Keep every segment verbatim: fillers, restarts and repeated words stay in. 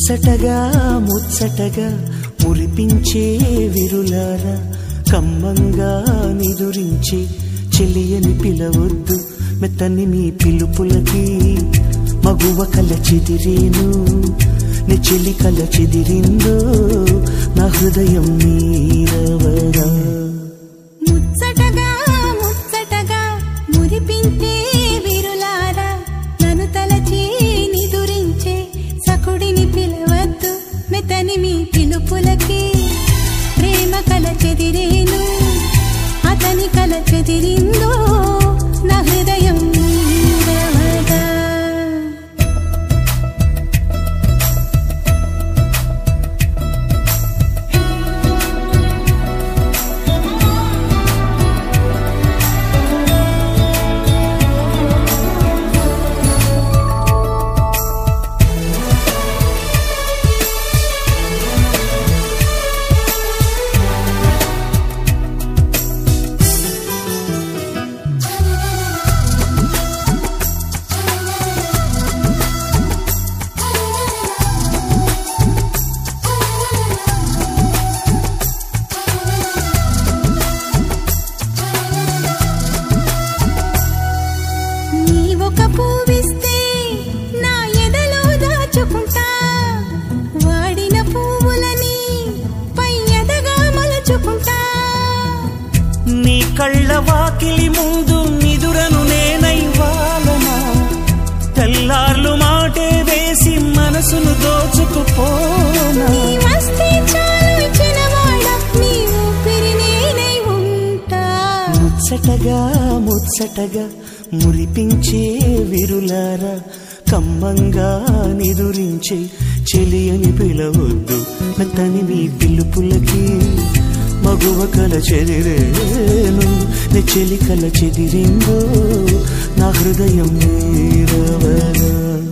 ముచ్చటగా ముచ్చటగా మురిపించే విరులారా కమ్మంగా నిదురించే చెలియని పిలవొద్దు మెత్తని మీ పిలుపులకి మగువ కల చెదిరేను నీ చెలి కల చెదిరిందో నా హృదయం నీరవరా ముచ్చటగా ముచ్చటగా మురిపించే విరులారా నన్ను తలచి నిదురించే సకుడిని పిలవద్దు మెత్తని మీ పిలుపులకి ప్రేమ కల చెదిరేను అతని కల చెదిరిందో నా హృదయం నీరవగా పూవిస్తే నా ఎదలో దాచుకుంటా వాడిన పువ్వులని పై ఎదగా మలచుకుంటా నీ కళ్ళ వాకిలి ముందు నిదురను నేనై వాలనా తెల్లార్లు మాటే వేసి మనసును దోచుకుపోనా నీ వస్తే చాలు చిన్నవాడ నీ ఊపిరి నేనై ఉంటా ముచ్చటగా ముచ్చటగా మురిపించే విరులారా కమ్మంగా నిదురించే చెలియని పిలవొద్దు మెత్తని మీ పిలుపులకి మగువ కల చెదిరేను నీ చెలి కల చెదిరిందో నా హృదయం నీరవరా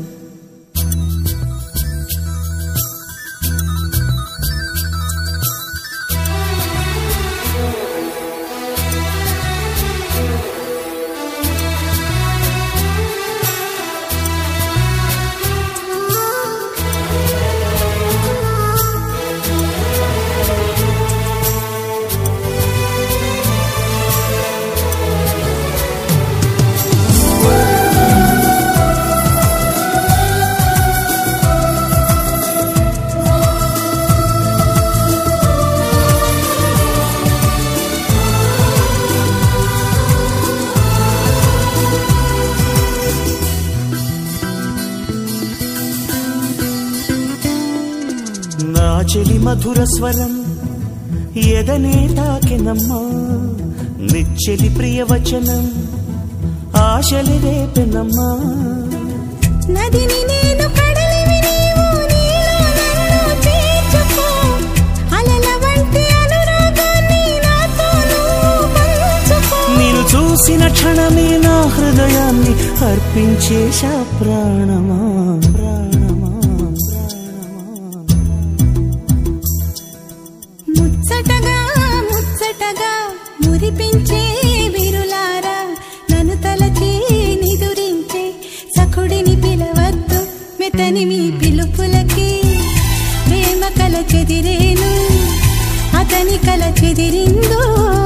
నా చెలి మధుర స్వరం ఎదనే తాకెనమ్మా నిచ్చెలి ప్రియవచనం ఆశలి రేపెనమ్మా నదిని నేను కడలివి నీవు నీలో నన్ను చేర్చుకో అలల వంటి అనురాగాన్ని నాతో నువ్వు పంచుకో నేను చూసిన క్షణమే నా హృదయాన్ని అర్పించేశా ప్రాణమా ప్రాణమా ముచ్చటగా ముచ్చటగా మురిపించే విరులారా నన్ను తలచి నిదురించే సఖుడిని పిలవద్దు మెత్తని మీ పిలుపులకి ప్రేమ కల చెదిరేను అతని కల చెదిరిందో